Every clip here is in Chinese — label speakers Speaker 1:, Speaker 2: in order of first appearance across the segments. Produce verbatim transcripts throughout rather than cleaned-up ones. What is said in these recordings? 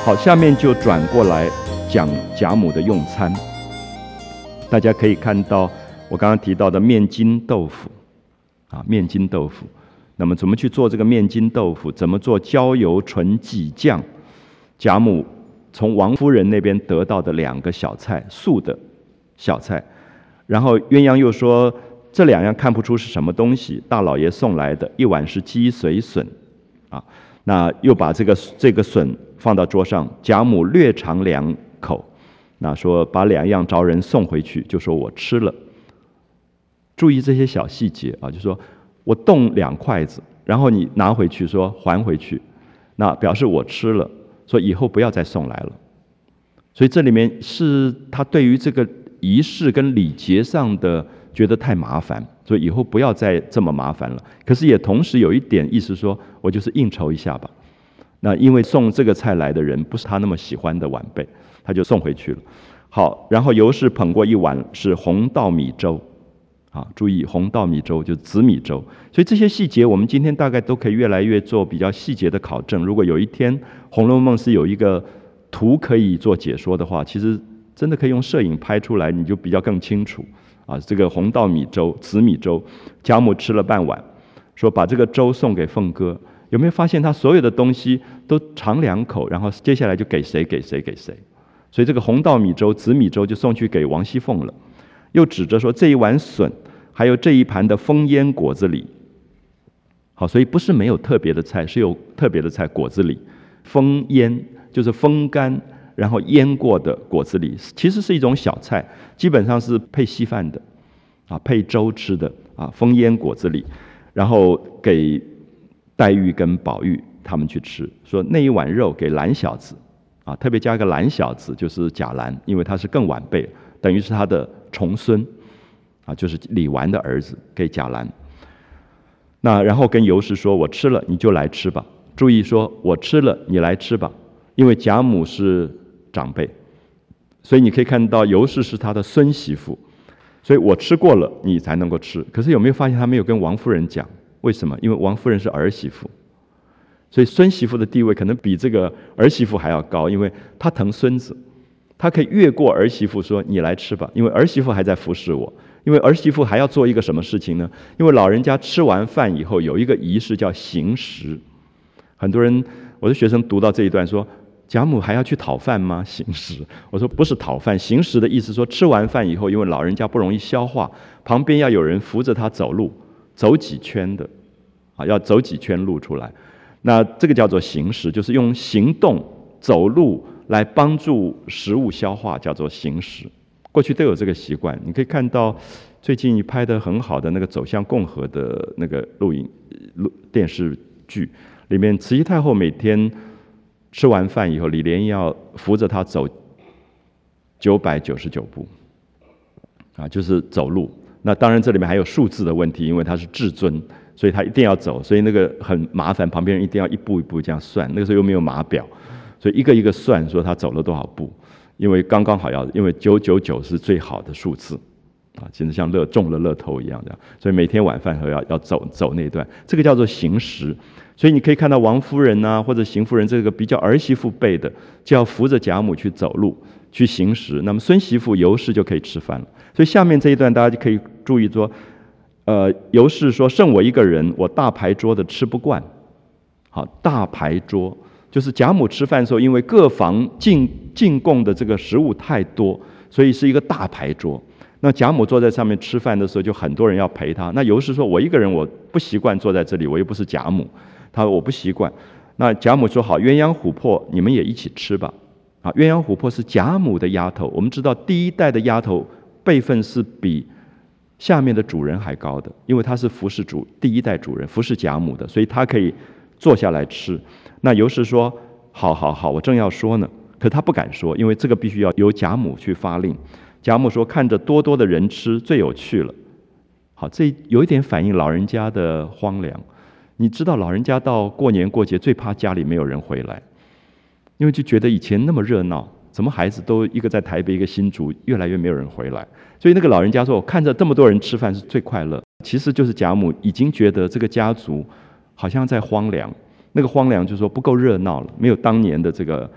Speaker 1: 好，下面就转过来讲贾母的用餐。大家可以看到我刚刚提到的面筋豆腐啊，面筋豆腐。那么怎么去做这个面筋豆腐？怎么做焦油纯鸡酱？贾母从王夫人那边得到的两个小菜，素的小菜。然后鸳鸯又说这两样看不出是什么东西，大老爷送来的，一碗是鸡髓笋啊，那又把这个这个笋放到桌上，贾母略尝两口，那说把两样着人送回去，就说我吃了。注意这些小细节啊，就说我动两筷子，然后你拿回去说还回去，那表示我吃了，说以后不要再送来了。所以这里面是他对于这个仪式跟礼节上的觉得太麻烦，所以以后不要再这么麻烦了。可是也同时有一点意思说，我就是应酬一下吧。那因为送这个菜来的人不是他那么喜欢的晚辈，他就送回去了。好，然后尤氏捧过一碗是红稻米粥，啊，注意红稻米粥就是紫米粥。所以这些细节我们今天大概都可以越来越做比较细节的考证。如果有一天《红楼梦》是有一个图可以做解说的话，其实真的可以用摄影拍出来，你就比较更清楚啊。这个红稻米粥、紫米粥，贾母吃了半碗，说把这个粥送给凤哥。有没有发现他所有的东西都尝两口，然后接下来就给谁给谁给谁？所以这个红稻米粥、紫米粥就送去给王熙凤了。又指着说这一碗笋，还有这一盘的风烟果子狸。好，所以不是没有特别的菜，是有特别的菜，果子狸。风烟就是风干然后腌过的果子狸，其实是一种小菜，基本上是配稀饭的啊，配粥吃的啊。风烟果子狸，然后给黛玉跟宝玉他们去吃，说那一碗肉给懒小子啊，特别加个懒小子，就是贾兰，因为他是更晚辈，等于是他的重孙啊，就是李纨的儿子，给贾兰。那然后跟尤氏说，我吃了你就来吃吧。注意说我吃了你来吃吧，因为贾母是长辈，所以你可以看到尤氏是他的孙媳妇，所以我吃过了你才能够吃。可是有没有发现他没有跟王夫人讲？为什么？因为王夫人是儿媳妇，所以孙媳妇的地位可能比这个儿媳妇还要高，因为她疼孙子，她可以越过儿媳妇说你来吃吧，因为儿媳妇还在服侍我。因为儿媳妇还要做一个什么事情呢？因为老人家吃完饭以后有一个仪式叫行食。很多人，我的学生读到这一段说，贾母还要去讨饭吗？行食。我说不是讨饭，行食的意思说吃完饭以后，因为老人家不容易消化，旁边要有人扶着他走路，走几圈的啊，要走几圈路出来。那这个叫做行食，就是用行动走路来帮助食物消化，叫做行食。过去都有这个习惯，你可以看到最近拍得很好的那个走向共和的那个录影录电视剧里面，慈禧太后每天吃完饭以后，李莲英要扶着她走九百九十九步啊，就是走路。那当然这里面还有数字的问题，因为她是至尊，所以她一定要走，所以那个很麻烦，旁边人一定要一步一步这样算。那个时候又没有码表，所以一个一个算，说她走了多少步。因为刚刚好要，因为九九九是最好的数字，啊，其实像乐中了乐透一样这样，所以每天晚饭后要要走走那段，这个叫做行食。所以你可以看到王夫人啊，或者邢夫人这个比较儿媳妇辈的，就要扶着贾母去走路去行食。那么孙媳妇尤氏就可以吃饭了。所以下面这一段大家就可以注意说，呃，尤氏说剩我一个人，我大牌桌的吃不惯。好，大牌桌。就是贾母吃饭的时候，因为各房进进贡的这个食物太多，所以是一个大牌桌。那贾母坐在上面吃饭的时候，就很多人要陪她。那尤氏说：“我一个人我不习惯坐在这里，我又不是贾母。”她说：“我不习惯。”那贾母说：“好，鸳鸯琥珀你们也一起吃吧。”啊，鸳鸯琥珀是贾母的丫头。我们知道第一代的丫头辈分是比下面的主人还高的，因为她是服侍主第一代主人，服侍贾母的，所以她可以坐下来吃。那尤氏说：“好好好，我正要说呢。”可他不敢说，因为这个必须要由贾母去发令。贾母说：“看着多多的人吃，最有趣了。”好，这有一点反映老人家的荒凉。你知道，老人家到过年过节最怕家里没有人回来，因为就觉得以前那么热闹，怎么孩子都一个在台北，一个新竹，越来越没有人回来。所以那个老人家说：“我看着这么多人吃饭是最快乐。”其实就是贾母已经觉得这个家族好像在荒凉。那个荒凉就是说不够热闹了，没有当年的这个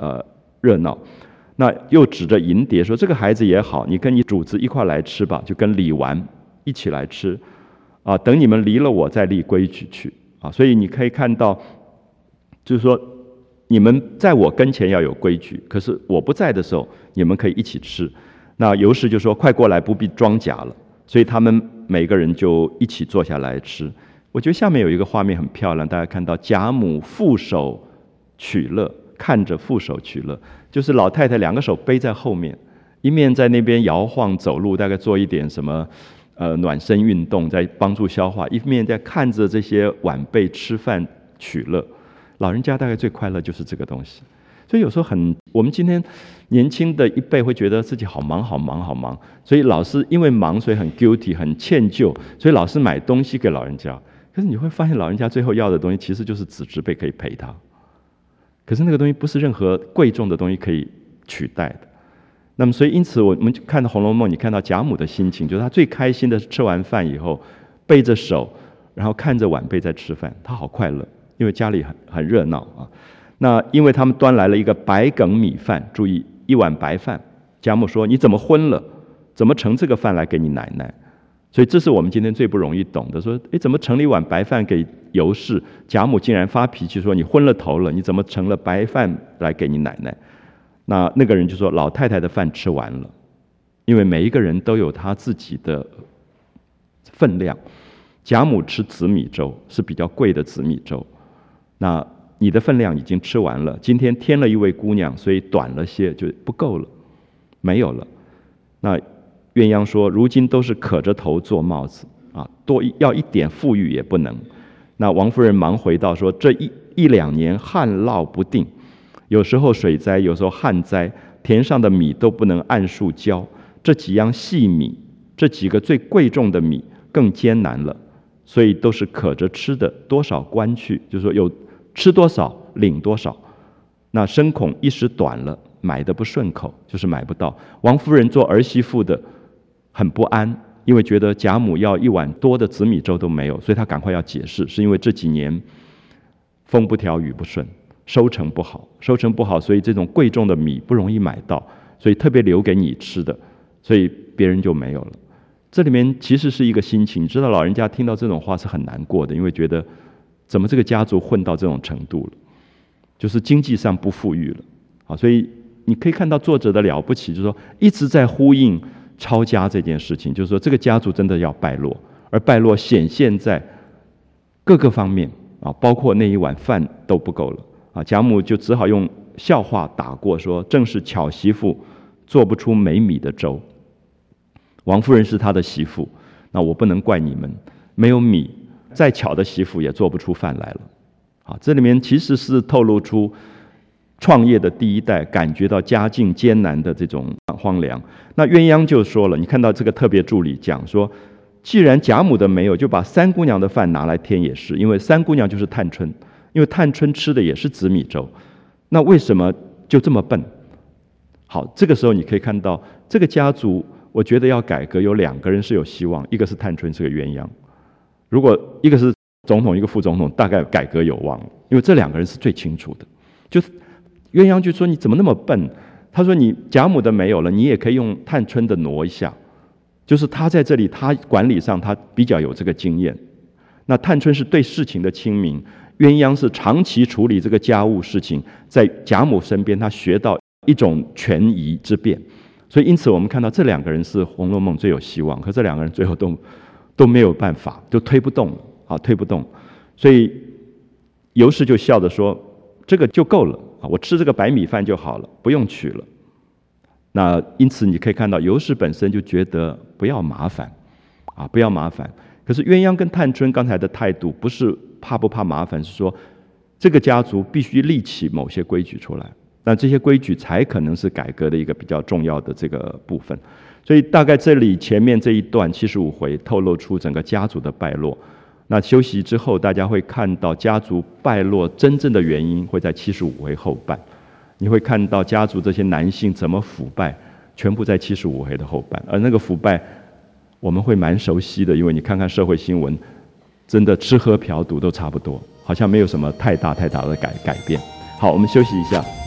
Speaker 1: 呃热闹。那又指着银碟说：“这个孩子也好，你跟你主子一块来吃吧，就跟李纨一起来吃啊。等你们离了我，再立规矩去啊。”所以你可以看到，就是说，你们在我跟前要有规矩，可是我不在的时候，你们可以一起吃。那尤氏就说：“快过来，不必装假了。”所以他们每个人就一起坐下来吃。我觉得下面有一个画面很漂亮，大家看到贾母负手取乐，看着负手取乐，就是老太太两个手背在后面，一面在那边摇晃走路，大概做一点什么呃暖身运动，在帮助消化，一面在看着这些晚辈吃饭取乐。老人家大概最快乐就是这个东西。所以有时候很，我们今天年轻的一辈会觉得自己好忙好忙好忙，所以老是因为忙，所以很 guilty 很歉疚，所以老是买东西给老人家。可是你会发现，老人家最后要的东西其实就是子侄辈可以陪他。可是那个东西不是任何贵重的东西可以取代的。那么，所以因此我们看到《红楼梦》，你看到贾母的心情，就是她最开心的是吃完饭以后，背着手，然后看着晚辈在吃饭，她好快乐，因为家里很很热闹啊。那因为他们端来了一个白梗米饭，注意一碗白饭。贾母说：“你怎么昏了？怎么盛这个饭来给你奶奶？”所以这是我们今天最不容易懂的，说，诶，怎么盛了一碗白饭给尤氏？贾母竟然发脾气说：“你昏了头了，你怎么盛了白饭来给你奶奶？”那那个人就说：“老太太的饭吃完了，因为每一个人都有他自己的分量。贾母吃紫米粥是比较贵的紫米粥，那你的分量已经吃完了，今天添了一位姑娘，所以短了些，就不够了，没有了。”那鸳鸯说：“如今都是可着头做帽子啊，多要一点富裕也不能。”那王夫人忙回道说：“这一一两年旱涝不定，有时候水灾，有时候旱灾，田上的米都不能按数交。这几样细米，这几个最贵重的米更艰难了，所以都是可着吃的，多少关去，就是说有吃多少领多少。那深恐一时短了，买的不顺口，就是买不到。王夫人做儿媳妇的很不安，因为觉得贾母要一碗多的紫米粥都没有，所以她赶快要解释，是因为这几年风不调雨不顺，收成不好，收成不好，所以这种贵重的米不容易买到，所以特别留给你吃的，所以别人就没有了。这里面其实是一个心情，你知道老人家听到这种话是很难过的，因为觉得怎么这个家族混到这种程度了，就是经济上不富裕了。好，所以你可以看到作者的了不起，就是说一直在呼应抄家这件事情，就是说这个家族真的要败落，而败落显现在各个方面啊，包括那一碗饭都不够了啊。贾母就只好用笑话打过，说正是巧媳妇做不出没米的粥。王夫人是她的媳妇，那我不能怪你们，没有米，再巧的媳妇也做不出饭来了。啊，这里面其实是透露出创业的第一代感觉到家境艰难的这种荒凉。那鸳鸯就说了，你看到这个特别助理讲说，既然贾母的没有，就把三姑娘的饭拿来添也是，因为三姑娘就是探春，因为探春吃的也是紫米粥，那为什么就这么笨？好，这个时候你可以看到这个家族，我觉得要改革有两个人是有希望，一个是探春，是个鸳鸯。如果一个是总统，一个副总统，大概改革有望，因为这两个人是最清楚的。就鸳鸯就说你怎么那么笨？他说你贾母的没有了，你也可以用探春的挪一下，就是他在这里，他管理上他比较有这个经验。那探春是对事情的清明，鸳鸯是长期处理这个家务事情，在贾母身边他学到一种权宜之变。所以因此我们看到这两个人是《红楼梦》最有希望，可这两个人最后都都没有办法，就推不动了啊，推不动。所以尤氏就笑着说：“这个就够了啊，我吃这个白米饭就好了，不用取了。”那因此你可以看到尤氏本身就觉得不要麻烦啊，不要麻烦。可是鸳鸯跟探春刚才的态度不是怕不怕麻烦，是说这个家族必须立起某些规矩出来，那这些规矩才可能是改革的一个比较重要的这个部分。所以大概这里前面这一段七十五回透露出整个家族的败落。那休息之后，大家会看到家族败落真正的原因会在七十五回后半。你会看到家族这些男性怎么腐败，全部在七十五回的后半。而那个腐败，我们会蛮熟悉的，因为你看看社会新闻，真的吃喝嫖赌都差不多，好像没有什么太大太大的改改变。好，我们休息一下。